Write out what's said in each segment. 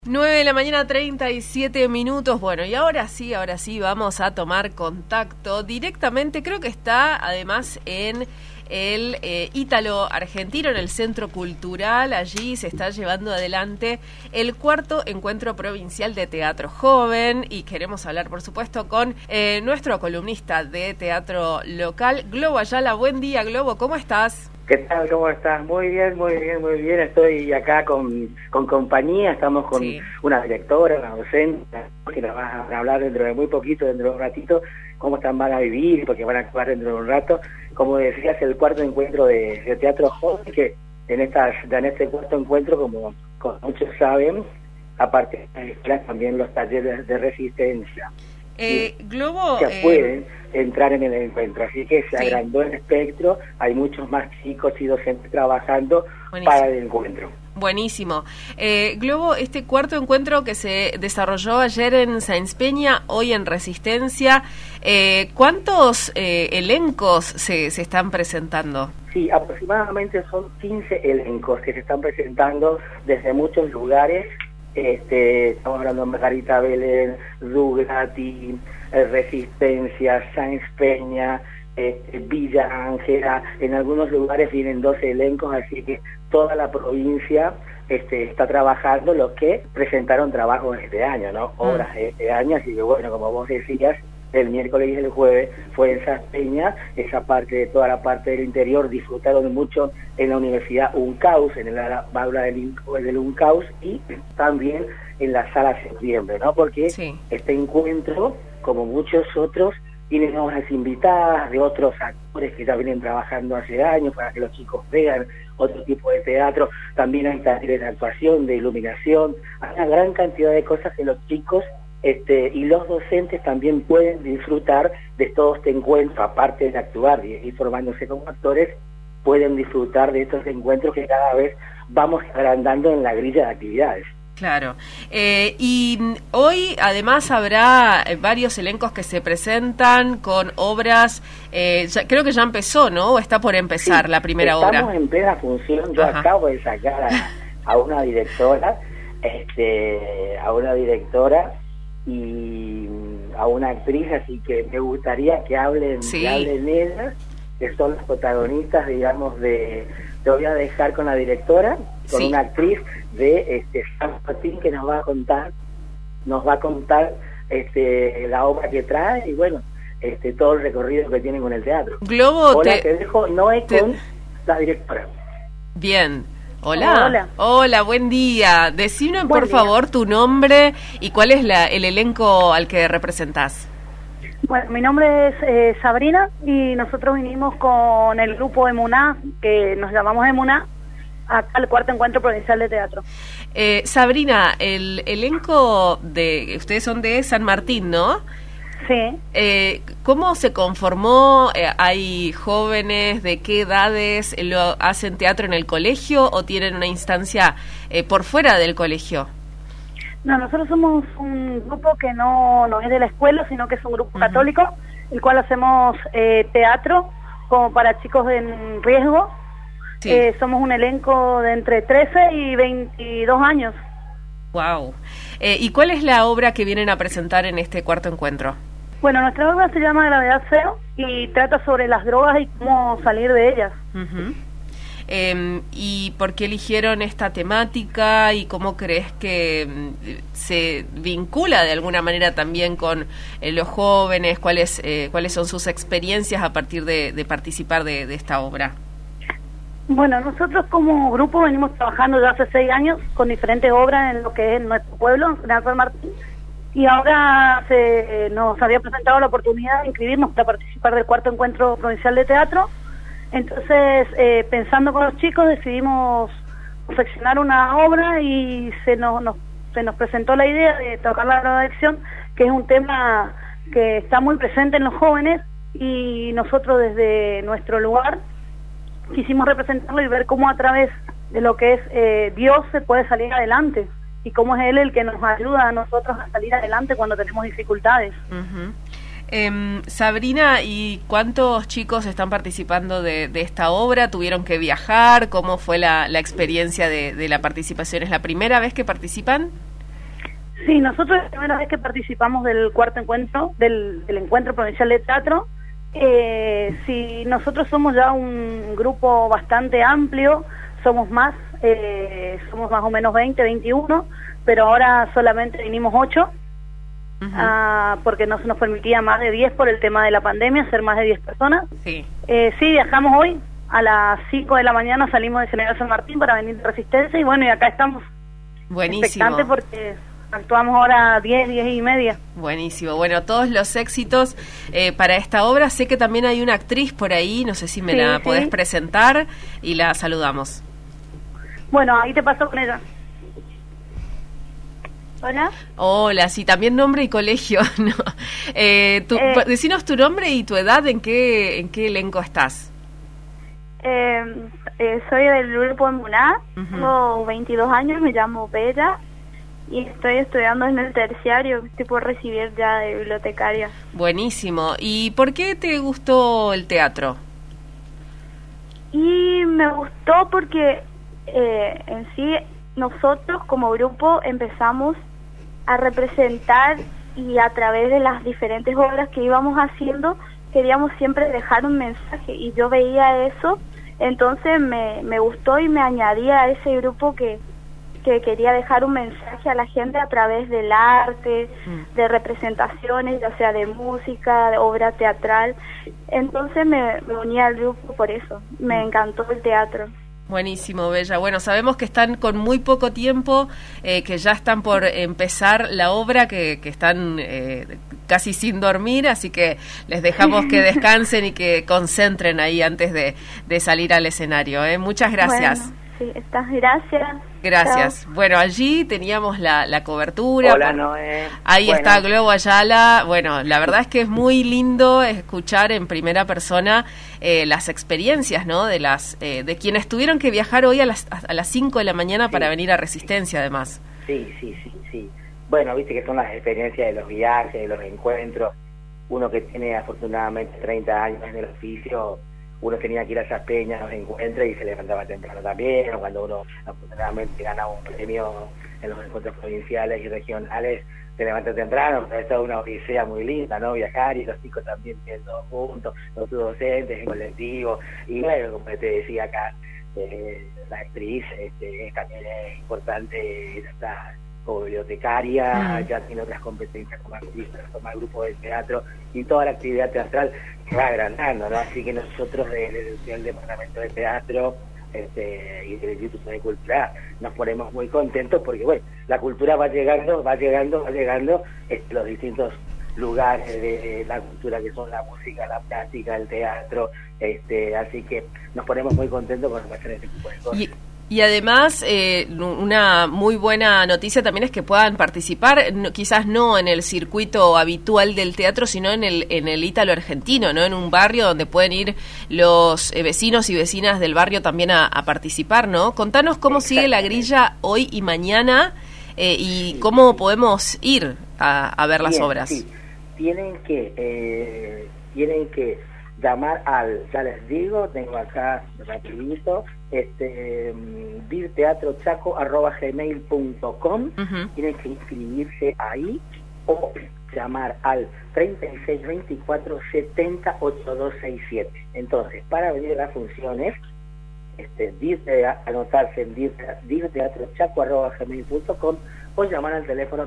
9 de la mañana, 37 minutos. Bueno, y ahora sí, vamos a tomar contacto directamente. Creo que está además en el Ítalo-Argentino, en el Centro Cultural. Allí se está llevando adelante el cuarto encuentro provincial de teatro joven y queremos hablar, por supuesto, con nuestro columnista de teatro local, Globo Ayala. Buen día, Globo, ¿cómo estás? ¿Qué tal? ¿Cómo estás? Muy bien. Estoy acá con compañía, estamos con una directora, una docente, que nos va a hablar dentro de muy poquito, dentro de un ratito, cómo van a vivir, porque van a actuar dentro de un rato. Como decías, el cuarto encuentro de teatro joven, que en este cuarto encuentro, como muchos saben, aparte de también los talleres de resistencia. Globo... que pueden entrar en el encuentro, así que se agrandó el espectro, hay muchos más chicos y docentes trabajando para el encuentro. Buenísimo. Globo, este cuarto encuentro que se desarrolló ayer en Sáenz Peña, hoy en Resistencia, ¿cuántos elencos se están presentando? Sí, aproximadamente son 15 elencos que se están presentando desde muchos lugares. Estamos hablando de Margarita Belén, Rugrati, Resistencia, Sáenz Peña, Villa Ángela. En algunos lugares vienen 12 elencos, así que toda la provincia está trabajando los que presentaron trabajos este año, ¿no? Obras de este año, así que bueno, como vos decías, el miércoles y el jueves fue en Sáenz Peña, toda la parte del interior disfrutaron mucho en la Universidad UNCAUS, en el aula del UNCAUS, y también en la Sala Septiembre, ¿no? Porque este encuentro, como muchos otros, tienen obras invitadas de otros actores que ya vienen trabajando hace años para que los chicos vean otro tipo de teatro. También hay talleres de actuación, de iluminación, hay una gran cantidad de cosas que los chicos y los docentes también pueden disfrutar de todo este encuentro, aparte de actuar y formándose como actores, pueden disfrutar de estos encuentros que cada vez vamos agrandando en la grilla de actividades. Claro. Y hoy además habrá varios elencos que se presentan con obras, creo que ya empezó, ¿no? ¿O está por empezar la primera obra? Estamos en plena función. Yo acabo de sacar a una directora, y a una actriz, así que me gustaría que hablen ellas, que son las protagonistas, digamos, te voy a dejar con la directora, con una actriz de San Martín, que nos va a contar la obra que trae y bueno, todo el recorrido que tienen con el teatro. Globo, te dejo Noé con la directora. Bien. Hola, buen día. Decime, por favor, tu nombre y cuál es el elenco al que representás. Bueno, mi nombre es Sabrina y nosotros vinimos con el grupo Emuná, que nos llamamos Emuná, acá al cuarto encuentro provincial de teatro. Sabrina, el elenco ustedes son de San Martín, ¿no? Sí. ¿Cómo se conformó? ¿Hay jóvenes? ¿De qué edades? ¿Lo hacen teatro en el colegio o tienen una instancia por fuera del colegio? No, nosotros somos un grupo que no es de la escuela, sino que es un grupo católico, el cual hacemos teatro como para chicos en riesgo. Somos un elenco de entre 13 y 22 años. Wow. ¿Y cuál es la obra que vienen a presentar en este cuarto encuentro? Bueno, nuestra obra se llama Gravedad Cero y trata sobre las drogas y cómo salir de ellas. ¿Y por qué eligieron esta temática y cómo crees que se vincula de alguna manera también con los jóvenes? ¿Cuáles son sus experiencias a partir de participar de esta obra? Bueno, nosotros como grupo venimos trabajando ya hace 6 años con diferentes obras en lo que es nuestro pueblo, en San Martín, y ahora nos había presentado la oportunidad de inscribirnos para participar del cuarto encuentro provincial de teatro. Entonces, pensando con los chicos, decidimos confeccionar una obra y se nos presentó la idea de tocar la drogadicción, que es un tema que está muy presente en los jóvenes, y nosotros desde nuestro lugar quisimos representarlo y ver cómo a través de lo que es Dios se puede salir adelante y cómo es Él el que nos ayuda a nosotros a salir adelante cuando tenemos dificultades. Sabrina, ¿y cuántos chicos están participando de esta obra? ¿Tuvieron que viajar? ¿Cómo fue la experiencia de la participación? ¿Es la primera vez que participan? Sí, nosotros es la primera vez que participamos del cuarto encuentro, del Encuentro Provincial de Teatro. Sí, nosotros somos ya un grupo bastante amplio, somos más o menos 20, 21, pero ahora solamente vinimos 8, porque no se nos permitía más de 10 por el tema de la pandemia, ser más de 10 personas. Sí. Sí, viajamos hoy, a las 5 de la mañana salimos de General San Martín para venir de Resistencia, y bueno, y acá estamos. Buenísimo. Expectantes porque actuamos ahora 10 y media. Buenísimo. Bueno, todos los éxitos para esta obra. Sé que también hay una actriz por ahí, no sé si me la podés presentar y la saludamos. Bueno, ahí te paso con ella. Hola. Hola, sí, también nombre y colegio. No. Decinos tu nombre y tu edad, ¿en qué elenco estás? Soy del grupo Emuná, tengo 22 años, me llamo Bella y estoy estudiando en el terciario, estoy por recibir ya de bibliotecaria. Buenísimo. ¿Y por qué te gustó el teatro? Y me gustó porque en sí nosotros como grupo empezamos a representar, y a través de las diferentes obras que íbamos haciendo queríamos siempre dejar un mensaje, y yo veía eso, entonces me gustó y me añadí a ese grupo que quería dejar un mensaje a la gente a través del arte, de representaciones, ya sea de música, de obra teatral. Entonces me uní al grupo por eso, me encantó el teatro. Buenísimo, Bella. Bueno, sabemos que están con muy poco tiempo, que ya están por empezar la obra, que están casi sin dormir, así que les dejamos que descansen y que concentren ahí antes de salir al escenario. Muchas gracias. Bueno, sí, gracias. Gracias. Chao. Bueno, allí teníamos la cobertura. Hola, Noé. Ahí está Globo Ayala. Bueno, la verdad es que es muy lindo escuchar en primera persona las experiencias, ¿no? De quienes tuvieron que viajar hoy a las 5 de la mañana para venir a Resistencia, además. Sí. Bueno, viste que son las experiencias de los viajes, de los encuentros. Uno que tiene afortunadamente 30 años en el oficio, uno tenía que ir a esas peñas, los encuentros, y se levantaba temprano también, o cuando uno afortunadamente ganaba un premio en los encuentros provinciales y regionales, se levanta temprano, pero es una odisea muy linda, ¿no? Viajar, y los chicos también todos juntos, los docentes, en colectivo, y bueno, como te decía acá, la actriz también es importante, está como bibliotecaria, ya tiene otras competencias como actriz, toma el grupo de teatro, y toda la actividad teatral va agrandando, ¿no? Así que nosotros del Departamento de Teatro y del Instituto de Cultura nos ponemos muy contentos porque, bueno, la cultura va llegando los distintos lugares de la cultura, que son la música, la plástica, el teatro, así que nos ponemos muy contentos con hacer este tipo de cosas. Y además, una muy buena noticia también es que puedan participar, quizás no en el circuito habitual del teatro, sino en el ítalo argentino, ¿no? En un barrio donde pueden ir los vecinos y vecinas del barrio también a participar, ¿no? Contanos cómo sigue la grilla hoy y mañana y cómo podemos ir a ver las obras. Sí. Tienen que llamar ya les digo, tengo acá rapidito, virteatrochaco@gmail.com. Tienen que inscribirse ahí o llamar al 3624-708267. Entonces, para venir a las funciones, anotarse en virteatrochaco@gmail.com o llamar al teléfono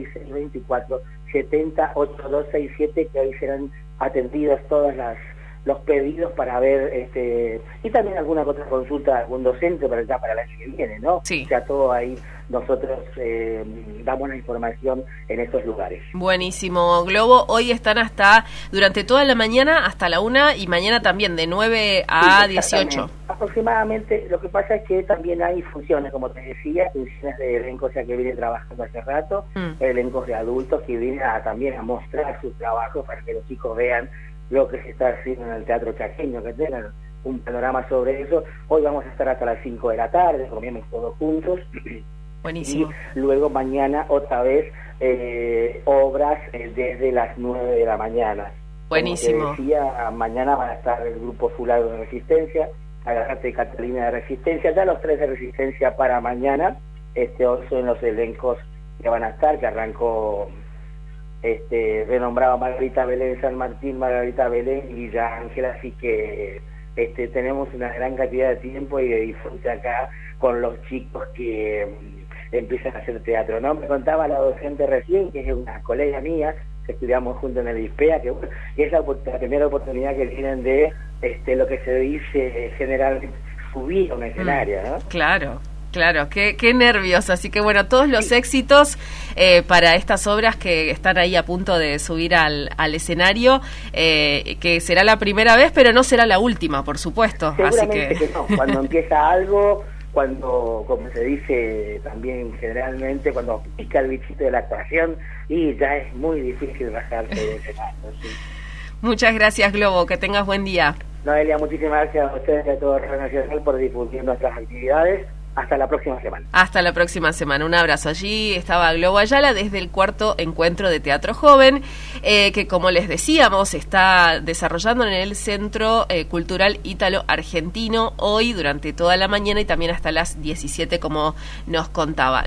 3624-708267, que ahí serán atendidos todos los pedidos para ver, y también alguna otra consulta de algún docente para el año que viene, ¿no? Sí. O sea, todo ahí nosotros damos la información en estos lugares. Buenísimo, Globo. Hoy están durante toda la mañana hasta la 1 y mañana también de 9 a 18. Aproximadamente. Lo que pasa es que también hay funciones, como te decía, funciones de elencos ya que vienen trabajando hace rato, elencos de adultos que vienen también a mostrar sus trabajos para que los chicos vean lo que se está haciendo en el teatro chaqueño, que tengan un panorama sobre eso. Hoy vamos a estar hasta las 5 de la tarde, comemos todos juntos. Buenísimo. Y luego mañana otra vez obras desde las 9 de la mañana. Buenísimo. Como te decía, mañana van a estar el grupo Fulano de Resistencia, Agarrate Catalina de Resistencia, ya los 3 de Resistencia para mañana, hoy son los elencos que van a estar, que arrancó renombrado Margarita Belén San Martín, Margarita Belén y Villa Ángela, así que tenemos una gran cantidad de tiempo y de disfrute acá con los chicos que empiezan a hacer teatro, ¿no? Me contaba la docente recién, que es una colega mía, que estudiamos juntos en el ISPEA, que bueno, es la primera oportunidad que tienen de lo que se dice generalmente subir a un escenario, ¿no? Claro. Claro, qué nervios, así que bueno, todos los éxitos para estas obras que están ahí a punto de subir al escenario, que será la primera vez, pero no será la última, por supuesto. Seguramente así que no, cuando empieza algo, cuando, como se dice también generalmente, cuando pica el bichito de la actuación, y ya es muy difícil bajarse del escenario, ¿sí? Muchas gracias, Globo, que tengas buen día. Noelia, muchísimas gracias a ustedes y a todo Radio Nacional por difundir nuestras actividades. Hasta la próxima semana. Hasta la próxima semana. Un abrazo. Allí estaba Globo Ayala desde el cuarto encuentro de Teatro Joven, que como les decíamos, está desarrollando en el Centro Cultural Ítalo Argentino hoy durante toda la mañana y también hasta las 17, como nos contaba.